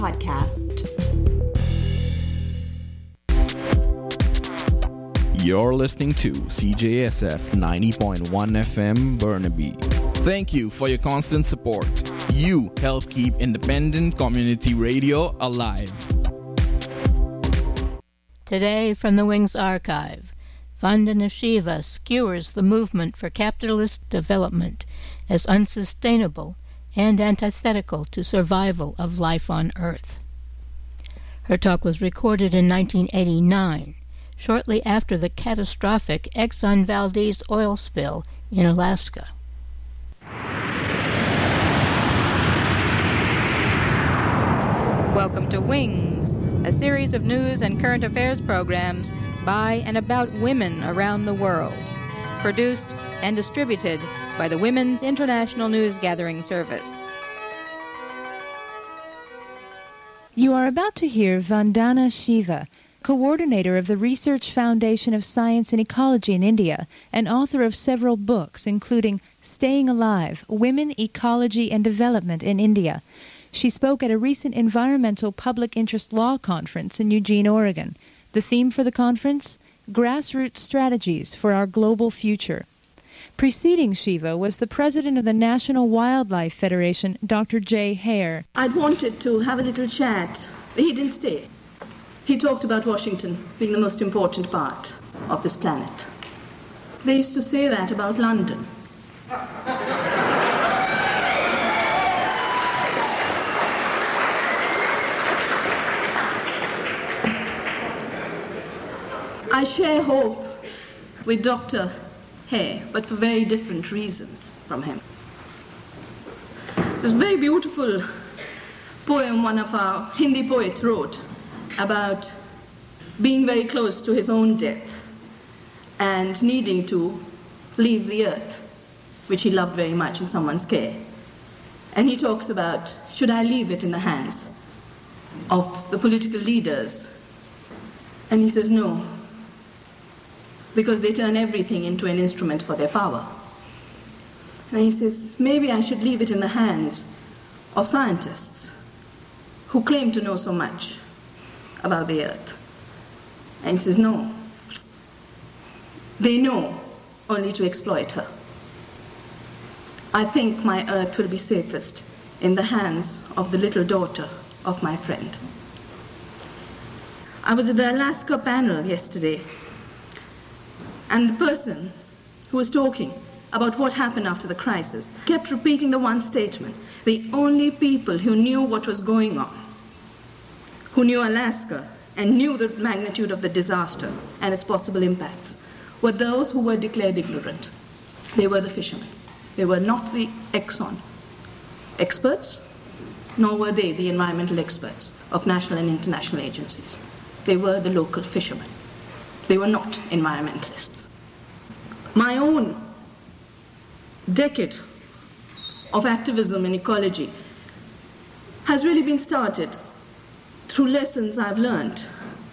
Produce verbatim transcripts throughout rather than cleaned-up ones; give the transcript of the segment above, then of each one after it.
Podcast. You're listening to C J S F ninety point one F M Burnaby. Thank you for your constant support. You help keep independent community radio alive. Today from the Wings Archive, Vandana Shiva skewers the movement for capitalist development as unsustainable and antithetical to survival of life on Earth. Her talk was recorded in nineteen eighty-nine, shortly after the catastrophic Exxon Valdez oil spill in Alaska. Welcome to Wings, a series of news and current affairs programs by and about women around the world, produced and distributed by the Women's International News Gathering Service. You are about to hear Vandana Shiva, coordinator of the Research Foundation of Science and Ecology in India, and author of several books, including Staying Alive, Women, Ecology, and Development in India. She spoke at a recent environmental public interest law conference in Eugene, Oregon. The theme for the conference? Grassroots Strategies for Our Global Future. Preceding Shiva was the president of the National Wildlife Federation, Doctor Jay Hare. I'd wanted to have a little chat, but he didn't stay. He talked about Washington being the most important part of this planet. They used to say that about London. I share hope with Doctor Hare, but for very different reasons from him. This very beautiful poem one of our Hindi poets wrote about being very close to his own death and needing to leave the earth, which he loved very much, in someone's care. And he talks about, should I leave it in the hands of the political leaders? And he says, no, because they turn everything into an instrument for their power. And he says, maybe I should leave it in the hands of scientists who claim to know so much about the earth. And he says, no, they know only to exploit her. I think my earth will be safest in the hands of the little daughter of my friend. I was at the Alaska panel yesterday, and the person who was talking about what happened after the crisis kept repeating the one statement: the only people who knew what was going on, who knew Alaska and knew the magnitude of the disaster and its possible impacts, were those who were declared ignorant. They were the fishermen. They were not the Exxon experts, nor were they the environmental experts of national and international agencies. They were the local fishermen. They were not environmentalists. My own decade of activism in ecology has really been started through lessons I've learned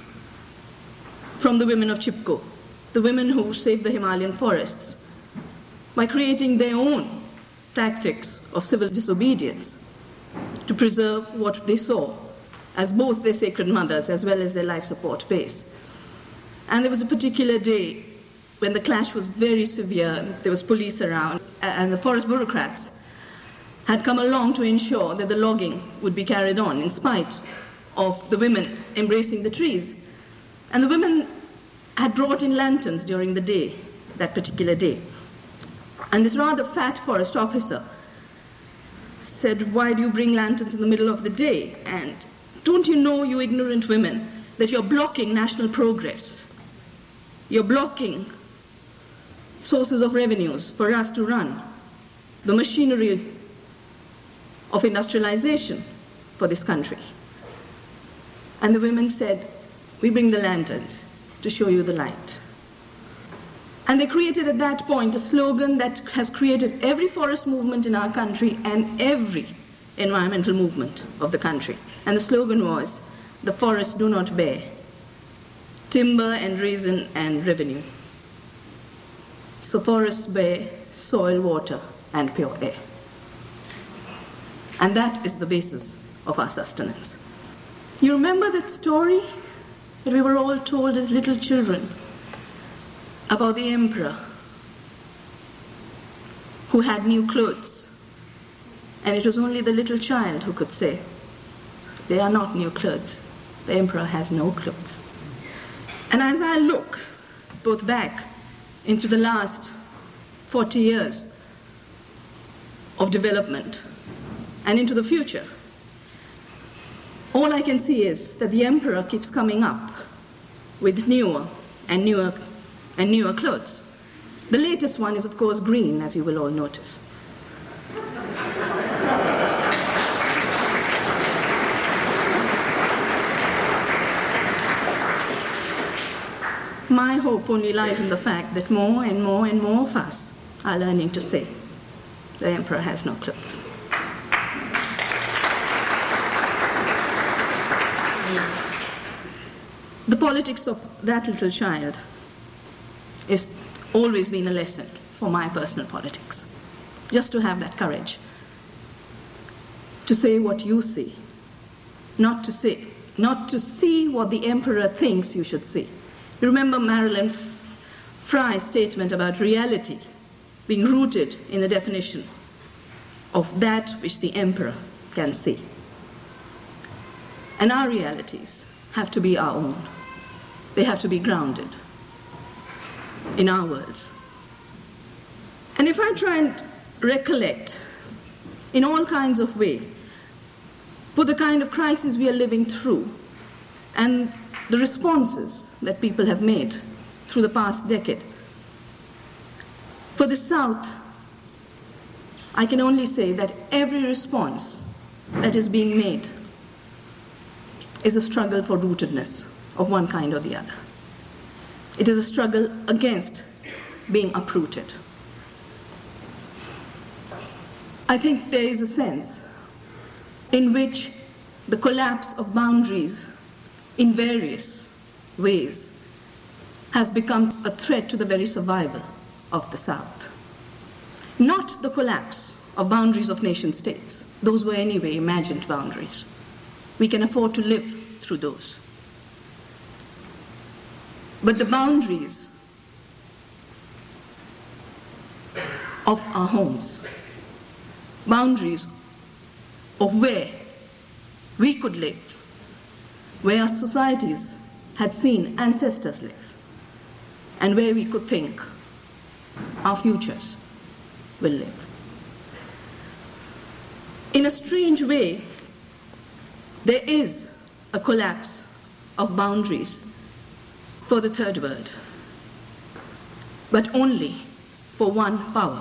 from the women of Chipko, the women who saved the Himalayan forests, by creating their own tactics of civil disobedience to preserve what they saw as both their sacred mothers as well as their life support base. And there was a particular day when the clash was very severe, there was police around, and the forest bureaucrats had come along to ensure that the logging would be carried on in spite of the women embracing the trees. And the women had brought in lanterns during the day, that particular day. And this rather fat forest officer said, why do you bring lanterns in the middle of the day? And don't you know, you ignorant women, that you're blocking national progress? You're blocking sources of revenues for us to run the machinery of industrialization for this country. And the women said, we bring the lanterns to show you the light. And they created at that point a slogan that has created every forest movement in our country and every environmental movement of the country. And the slogan was, the forests do not bear timber and resin and revenue. So forests bear soil, water, and pure air. And that is the basis of our sustenance. You remember that story that we were all told as little children about the emperor who had new clothes, and it was only the little child who could say, they are not new clothes. The emperor has no clothes. And as I look both back into the last forty years of development and into the future, all I can see is that the emperor keeps coming up with newer and newer and newer clothes. The latest one is, of course, green, as you will all notice. My hope only lies in the fact that more and more and more of us are learning to say, the emperor has no clothes. The politics of that little child has always been a lesson for my personal politics. Just to have that courage to say what you see, not to say, not to see what the emperor thinks you should see. You remember Marilyn Frye's statement about reality being rooted in the definition of that which the emperor can see. And our realities have to be our own. They have to be grounded in our world. And if I try and recollect in all kinds of ways for the kind of crisis we are living through and the responses that people have made through the past decade, for the South, I can only say that every response that is being made is a struggle for rootedness of one kind or the other. It is a struggle against being uprooted. I think there is a sense in which the collapse of boundaries in various ways has become a threat to the very survival of the South. Not the collapse of boundaries of nation states. Those were anyway imagined boundaries. We can afford to live through those. But the boundaries of our homes, boundaries of where we could live, where our societies had seen ancestors live, and where we could think our futures will live. In a strange way, there is a collapse of boundaries for the third world, but only for one power.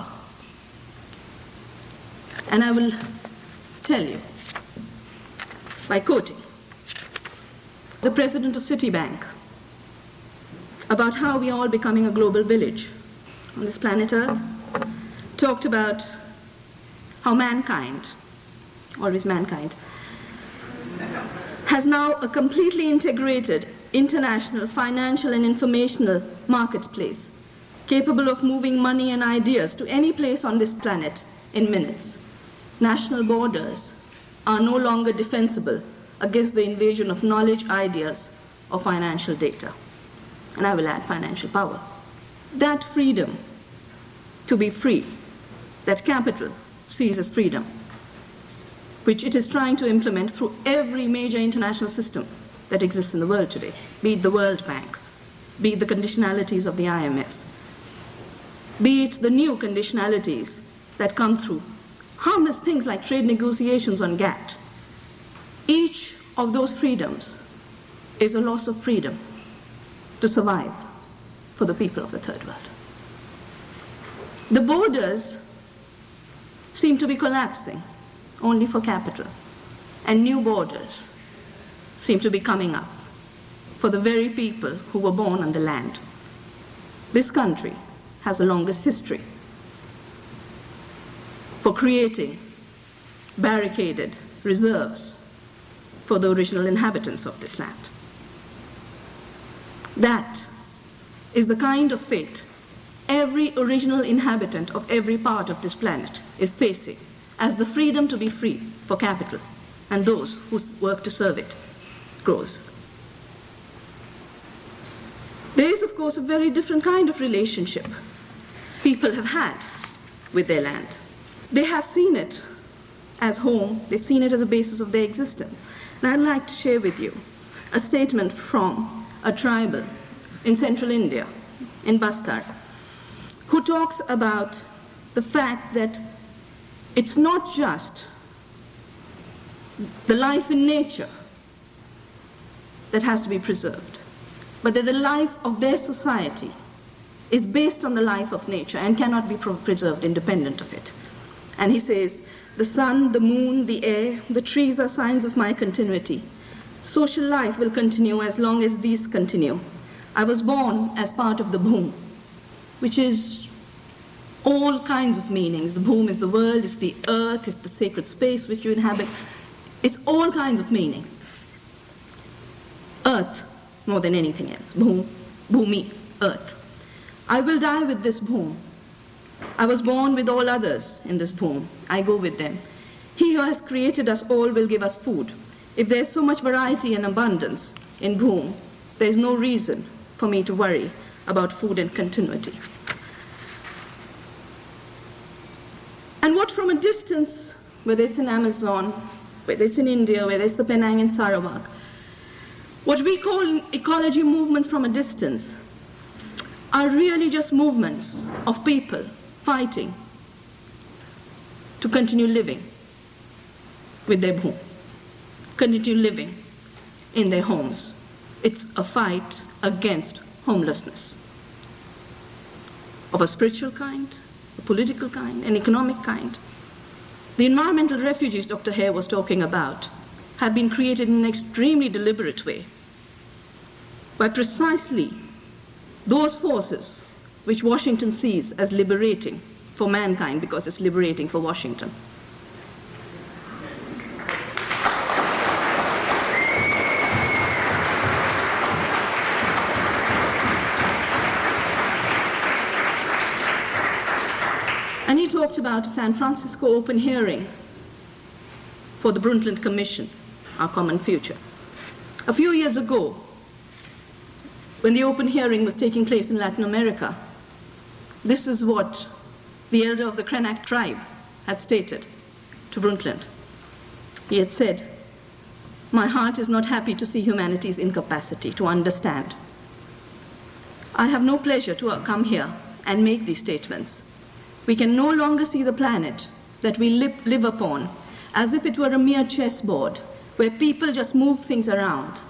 And I will tell you by quoting the president of Citibank about how we are all becoming a global village on this planet Earth, talked about how mankind, always mankind, has now a completely integrated international financial and informational marketplace capable of moving money and ideas to any place on this planet in minutes. National borders are no longer defensible against the invasion of knowledge, ideas, or financial data. And I will add financial power. That freedom to be free, that capital sees as freedom, which it is trying to implement through every major international system that exists in the world today, be it the World Bank, be it the conditionalities of the I M F, be it the new conditionalities that come through harmless things like trade negotiations on GATT. Each of those freedoms is a loss of freedom to survive for the people of the third world. The borders seem to be collapsing only for capital, and new borders seem to be coming up for the very people who were born on the land. This country has the longest history for creating barricaded reserves for the original inhabitants of this land. That is the kind of fate every original inhabitant of every part of this planet is facing, as the freedom to be free for capital and those who work to serve it grows. There is, of course, a very different kind of relationship people have had with their land. They have seen it as home, they've seen it as a basis of their existence. And I'd like to share with you a statement from a tribal in central India, in Bastar, who talks about the fact that it's not just the life in nature that has to be preserved, but that the life of their society is based on the life of nature and cannot be preserved independent of it. And he says, the sun, the moon, the air, the trees are signs of my continuity. Social life will continue as long as these continue. I was born as part of the Bhoom, which is all kinds of meanings. The Bhoom is the world, it's the earth, it's the sacred space which you inhabit. It's all kinds of meaning. Earth, more than anything else. Bhoom, Bhumi, earth. I will die with this Bhoom. I was born with all others in this Bhoom. I go with them. He who has created us all will give us food. If there is so much variety and abundance in Bhoom, there is no reason for me to worry about food and continuity. And what from a distance, whether it's in Amazon, whether it's in India, whether it's the Penang and Sarawak, what we call ecology movements from a distance are really just movements of people fighting to continue living with their Bhoom, continue living in their homes. It's a fight against homelessness of a spiritual kind, a political kind, an economic kind. The environmental refugees Doctor Hare was talking about have been created in an extremely deliberate way by precisely those forces which Washington sees as liberating for mankind because it's liberating for Washington. And he talked about a San Francisco open hearing for the Brundtland Commission, Our Common Future. A few years ago, when the open hearing was taking place in Latin America, this is what the elder of the Krenak tribe had stated to Brundtland. He had said, "My heart is not happy to see humanity's incapacity to understand. I have no pleasure to come here and make these statements. We can no longer see the planet that we live, live upon as if it were a mere chessboard where people just move things around,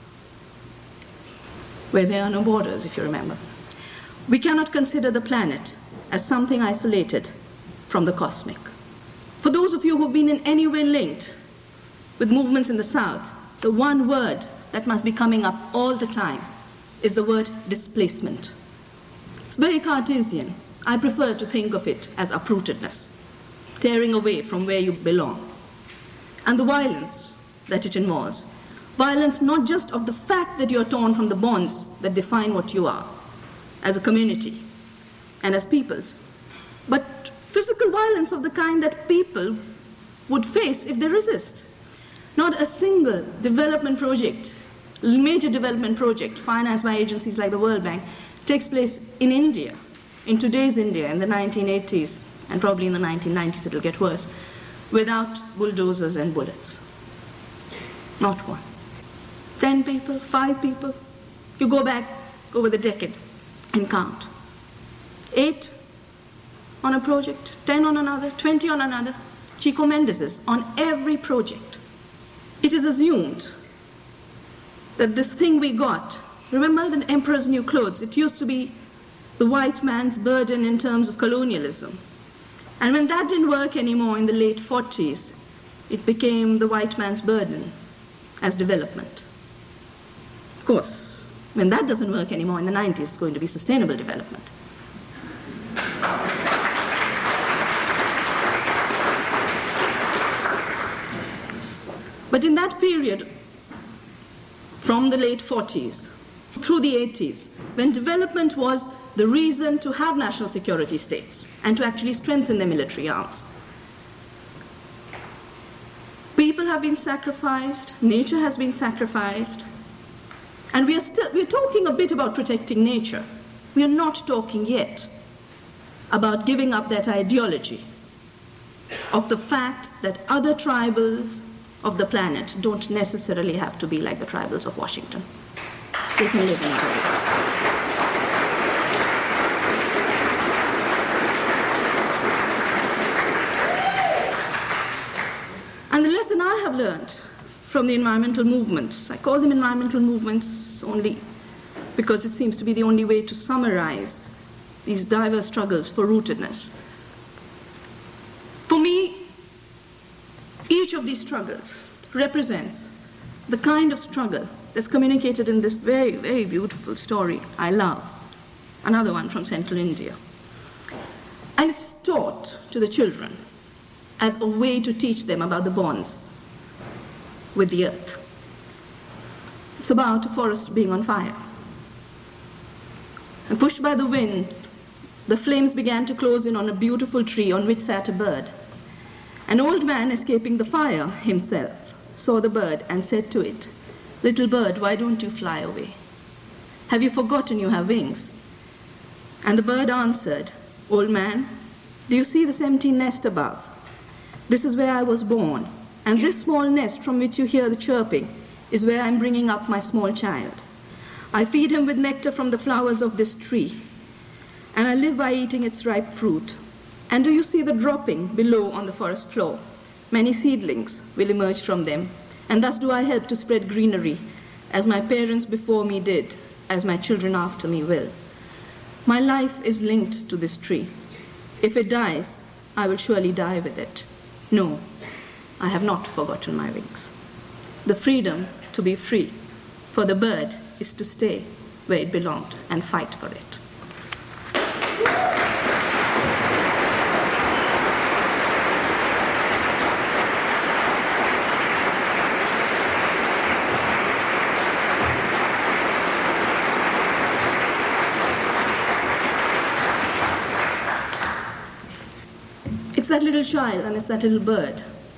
where there are no borders, if you remember. We cannot consider the planet as something isolated from the cosmic." For those of you who've been in any way linked with movements in the South, the one word that must be coming up all the time is the word displacement. It's very Cartesian. I prefer to think of it as uprootedness, tearing away from where you belong. And the violence that it involves. Violence not just of the fact that you're torn from the bonds that define what you are as a community and as peoples, but physical violence of the kind that people would face if they resist. Not a single development project, major development project financed by agencies like the World Bank takes place in India, in today's India, in the nineteen eighties, and probably in the nineteen nineties it'll get worse, without bulldozers and bullets. Not one. Ten people, five people, you go back over the decade and count. Eight on a project, ten on another, twenty on another. Chico Mendes's on every project. It is assumed that this thing we got, remember the emperor's new clothes, it used to be the white man's burden in terms of colonialism. And when that didn't work anymore in the late forties, it became the white man's burden as development. Of course, when that doesn't work anymore in the nineties, it's going to be sustainable development. But in that period, from the late forties through the eighties, when development was the reason to have national security states and to actually strengthen their military arms, people People have been sacrificed, nature has been sacrificed, and we are still, we're talking a bit about protecting nature. We are not talking yet about giving up that ideology of the fact that other tribals of the planet don't necessarily have to be like the tribals of Washington. They can live in other ways. And the lesson I have learned from the environmental movements, I call them environmental movements only because it seems to be the only way to summarize these diverse struggles for rootedness. For me, each of these struggles represents the kind of struggle that's communicated in this very, very beautiful story I love, another one from central India. And it's taught to the children as a way to teach them about the bonds with the earth. It's about a forest being on fire. And pushed by the wind, the flames began to close in on a beautiful tree on which sat a bird. An old man, escaping the fire himself, saw the bird and said to it, "Little bird, why don't you fly away? Have you forgotten you have wings?" And the bird answered, "Old man, do you see this empty nest above? This is where I was born, and this small nest from which you hear the chirping is where I'm bringing up my small child. I feed him with nectar from the flowers of this tree, and I live by eating its ripe fruit. And do you see the dropping below on the forest floor? Many seedlings will emerge from them, and thus do I help to spread greenery, as my parents before me did, as my children after me will. My life is linked to this tree. If it dies, I will surely die with it. No, I have not forgotten my wings." The freedom to be free for the bird is to stay where it belonged and fight for it. It's that little child and it's that little bird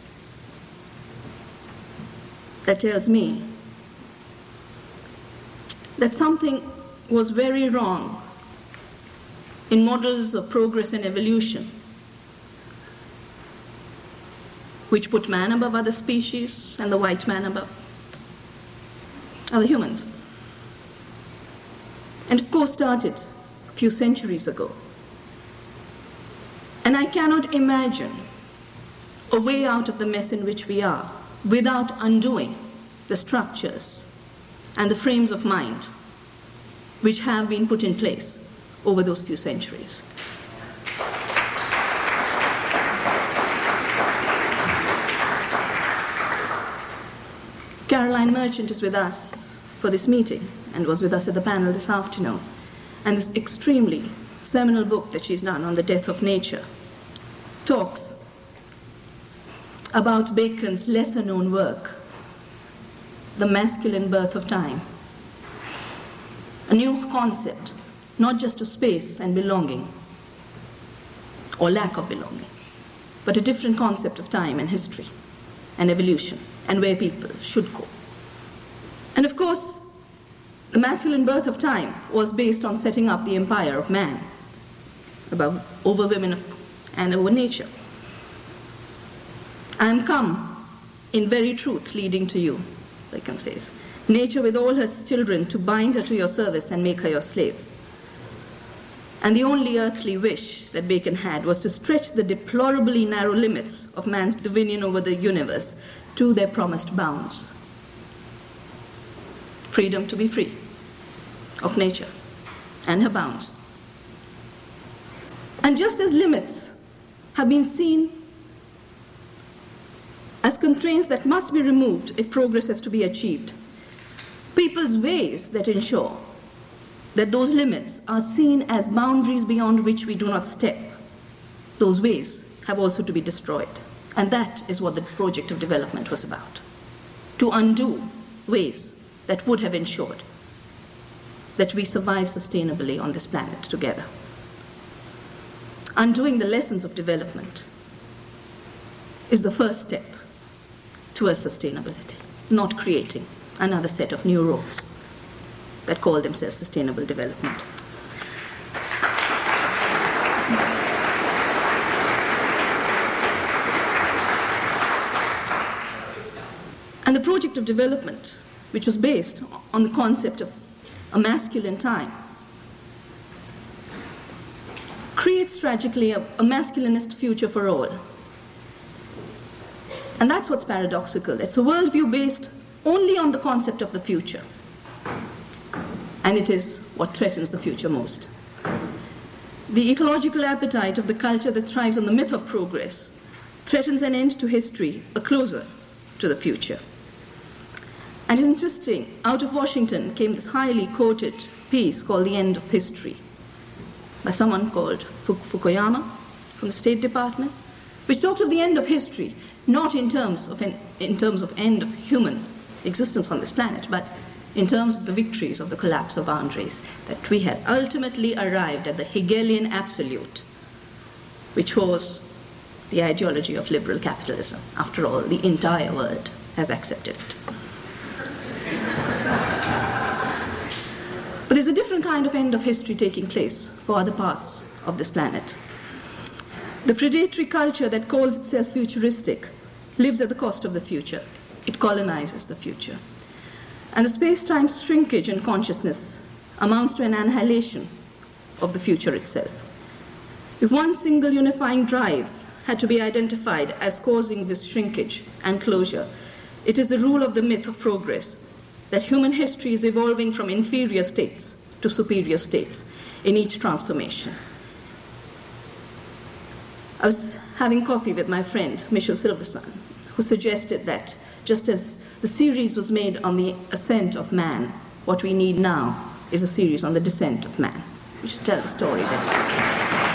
that tells me that something was very wrong in models of progress and evolution, which put man above other species and the white man above other humans. And of course started a few centuries ago. And I cannot imagine a way out of the mess in which we are without undoing the structures and the frames of mind which have been put in place over those few centuries. Caroline Merchant is with us for this meeting and was with us at the panel this afternoon. And this extremely seminal book that she's done on the death of nature talks about Bacon's lesser-known work, The Masculine Birth of Time, a new concept, not just of space and belonging, or lack of belonging, but a different concept of time and history and evolution and where people should go. And of course, The Masculine Birth of Time was based on setting up the empire of man above, over women of, and over nature. I am come in very truth leading to you, Bacon says, nature with all her children to bind her to your service and make her your slave. And the only earthly wish that Bacon had was to stretch the deplorably narrow limits of man's dominion over the universe to their promised bounds. Freedom to be free of nature and her bounds. And just as limits have been seen as constraints that must be removed if progress has to be achieved, people's ways that ensure that those limits are seen as boundaries beyond which we do not step, those ways have also to be destroyed. And that is what the project of development was about, to undo ways that would have ensured that we survive sustainably on this planet together. Undoing the lessons of development is the first step towards sustainability, not creating another set of new roles that call themselves sustainable development. And the project of development, which was based on the concept of a masculine time, creates tragically a, a masculinist future for all. And that's what's paradoxical. It's a worldview based only on the concept of the future. And it is what threatens the future most. The ecological appetite of the culture that thrives on the myth of progress threatens an end to history, a closer to the future. And it's interesting, out of Washington came this highly quoted piece called The End of History by someone called Fukuyama from the State Department, which talks of the end of history, not in terms of, an, in terms of end of human existence on this planet, but in terms of the victories of the collapse of boundaries, that we had ultimately arrived at the Hegelian absolute, which was the ideology of liberal capitalism. After all, the entire world has accepted it. But there's a different kind of end of history taking place for other parts of this planet. The predatory culture that calls itself futuristic lives at the cost of the future. It colonizes the future. And the space-time shrinkage in consciousness amounts to an annihilation of the future itself. If one single unifying drive had to be identified as causing this shrinkage and closure, it is the rule of the myth of progress, that human history is evolving from inferior states to superior states in each transformation. I was having coffee with my friend, Michel Silverstein, who suggested that just as the series was made on the ascent of man, what we need now is a series on the descent of man. We should tell the story that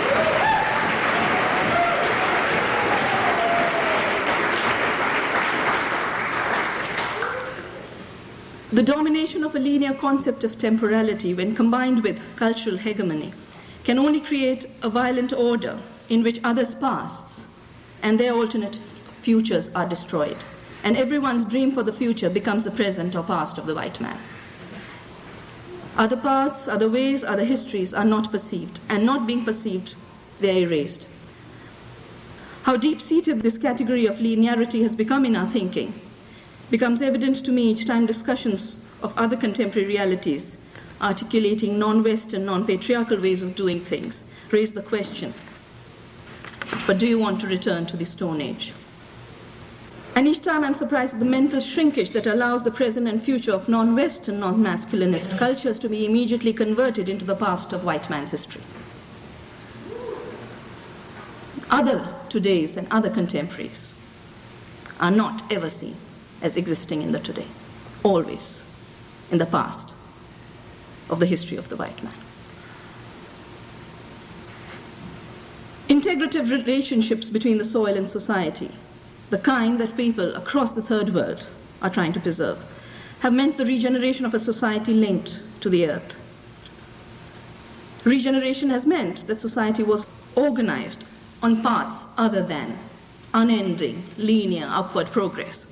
the domination of a linear concept of temporality, when combined with cultural hegemony, can only create a violent order in which others' pasts and their alternate futures are destroyed, and everyone's dream for the future becomes the present or past of the white man. Other paths, other ways, other histories are not perceived, and not being perceived, they are erased. How deep-seated this category of linearity has become in our thinking becomes evident to me each time discussions of other contemporary realities articulating non-Western, non-patriarchal ways of doing things raise the question, but do you want to return to the Stone Age? And each time I'm surprised at the mental shrinkage that allows the present and future of non-Western, non-masculinist cultures to be immediately converted into the past of white man's history. Other todays and other contemporaries are not ever seen as existing in the today, always in the past of the history of the white man. Integrative relationships between the soil and society, the kind that people across the third world are trying to preserve, have meant the regeneration of a society linked to the earth. Regeneration has meant that society was organized on paths other than unending, linear, upward progress.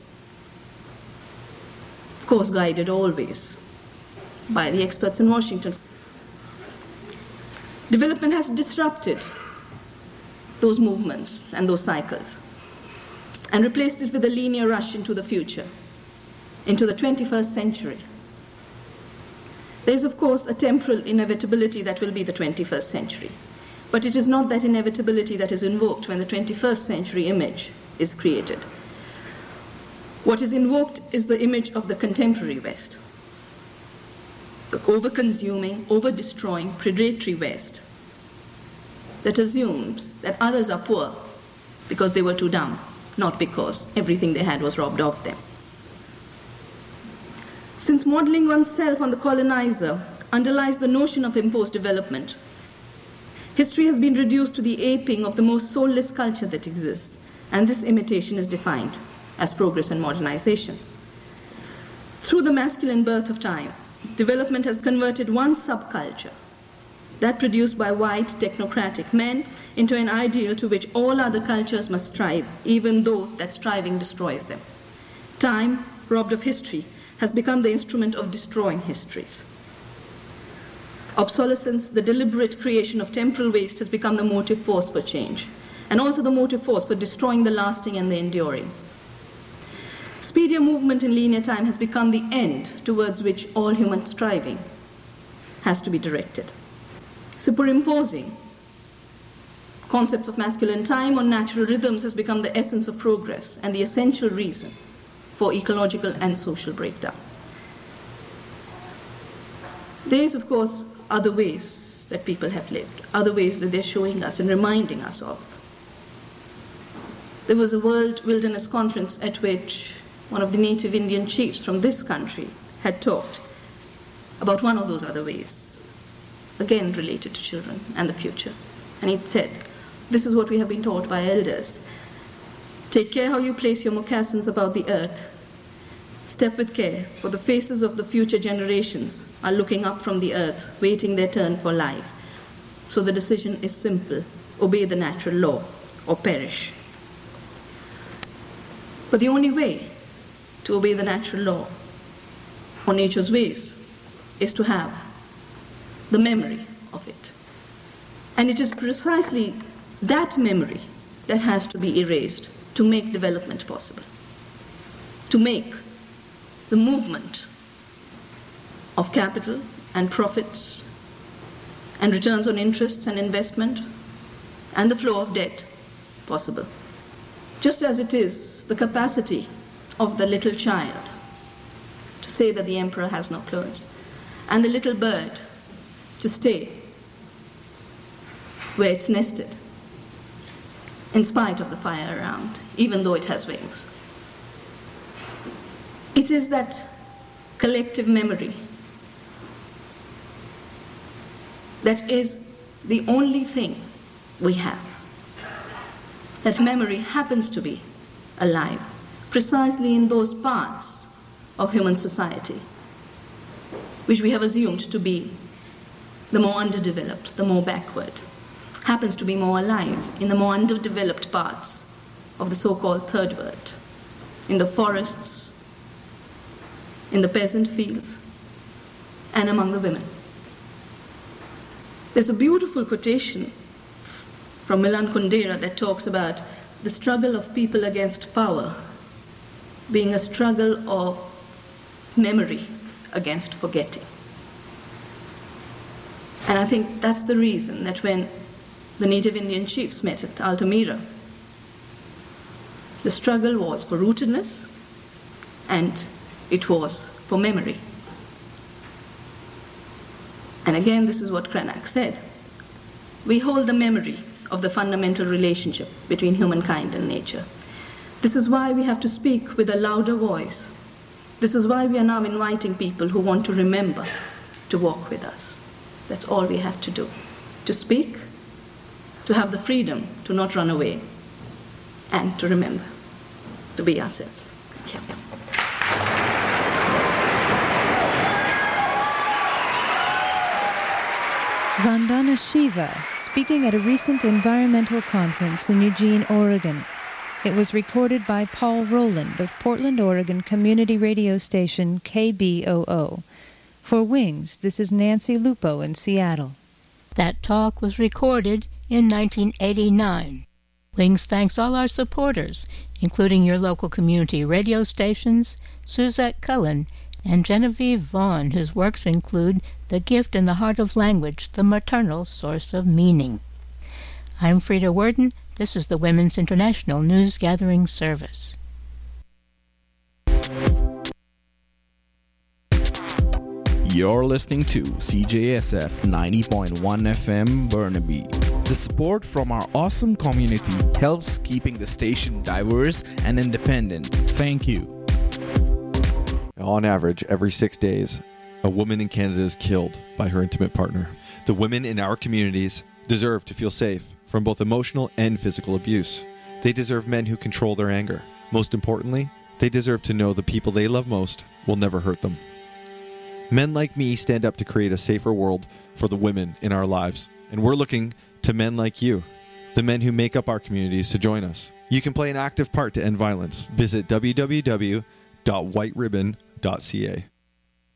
Of course, guided always by the experts in Washington. Development has disrupted those movements and those cycles and replaced it with a linear rush into the future, into the twenty-first century. There is, of course, a temporal inevitability that will be the twenty-first century, but it is not that inevitability that is invoked when the twenty-first century image is created. What is invoked is the image of the contemporary West, the over-consuming, over-destroying, predatory West that assumes that others are poor because they were too dumb, not because everything they had was robbed of them. Since modeling oneself on the colonizer underlies the notion of imposed development, history has been reduced to the aping of the most soulless culture that exists, and this imitation is defined as progress and modernization. Through the masculine birth of time, development has converted one subculture, that produced by white technocratic men, into an ideal to which all other cultures must strive, even though that striving destroys them. Time, robbed of history, has become the instrument of destroying histories. Obsolescence, the deliberate creation of temporal waste, has become the motive force for change, and also the motive force for destroying the lasting and the enduring. Speedier movement in linear time has become the end towards which all human striving has to be directed. Superimposing concepts of masculine time on natural rhythms has become the essence of progress and the essential reason for ecological and social breakdown. There is, of course, other ways that people have lived, other ways that they're showing us and reminding us of. There was a World Wilderness Conference at which one of the native Indian chiefs from this country had talked about one of those other ways, again related to children and the future. And he said, this is what we have been taught by elders. Take care how you place your moccasins about the earth. Step with care, for the faces of the future generations are looking up from the earth, waiting their turn for life. So the decision is simple: obey the natural law or perish. But the only way to obey the natural law or nature's ways is to have the memory of it. And it is precisely that memory that has to be erased to make development possible, to make the movement of capital and profits and returns on interests and investment and the flow of debt possible. Just as it is the capacity of the little child to say that the emperor has no clothes, and the little bird to stay where it's nested, in spite of the fire around, even though it has wings. It is that collective memory that is the only thing we have. That memory happens to be alive precisely in those parts of human society which we have assumed to be the more underdeveloped, the more backward, happens to be more alive in the more underdeveloped parts of the so-called third world, in the forests, in the peasant fields, and among the women. There's a beautiful quotation from Milan Kundera that talks about the struggle of people against power being a struggle of memory against forgetting. And I think that's the reason that when the native Indian chiefs met at Altamira, the struggle was for rootedness and it was for memory. And again, this is what Cranach said. We hold the memory of the fundamental relationship between humankind and nature. This is why we have to speak with a louder voice. This is why we are now inviting people who want to remember to walk with us. That's all we have to do. To speak, to have the freedom to not run away, and to remember, to be ourselves. Thank you. Vandana Shiva, speaking at a recent environmental conference in Eugene, Oregon. It was recorded by Paul Rowland of Portland, Oregon community radio station K B O O. For Wings, this is Nancy Lupo in Seattle. That talk was recorded in nineteen eighty-nine. Wings thanks all our supporters, including your local community radio stations, Suzette Cullen, and Genevieve Vaughn, whose works include The Gift in the Heart of Language, the Maternal Source of Meaning. I'm Frida Worden. This is the Women's International News Gathering Service. You're listening to C J S F ninety point one F M Burnaby. The support from our awesome community helps keeping the station diverse and independent. Thank you. On average, every six days, a woman in Canada is killed by her intimate partner. The women in our communities deserve to feel safe from both emotional and physical abuse. They deserve men who control their anger. Most importantly, they deserve to know the people they love most will never hurt them. Men like me stand up to create a safer world for the women in our lives, and we're looking to men like you, the men who make up our communities, to join us. You can play an active part to end violence. Visit w w w dot white ribbon dot c a.